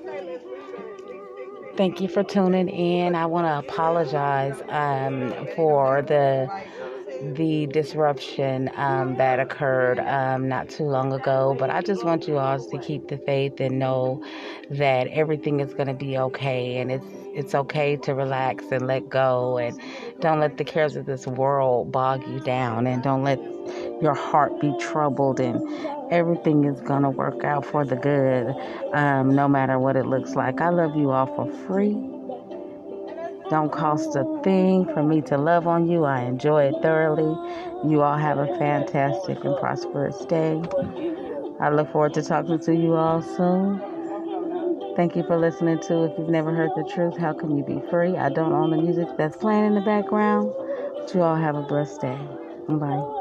Thank you for tuning in. I want to apologize for the disruption that occurred not too long ago, but I just want you all to keep the faith and know that everything is going to be okay, and it's okay to relax and let go, and don't let the cares of this world bog you down, and don't let your heart be troubled, and everything is going to work out for the good, no matter what it looks like. I love you all for free. Don't cost a thing for me to love on you. I enjoy it thoroughly. You all have a fantastic and prosperous day. I look forward to talking to you all soon. Thank you for listening to If You've Never Heard the Truth, How Can You Be Free? I don't own the music that's playing in the background, but you all have a blessed day. Bye.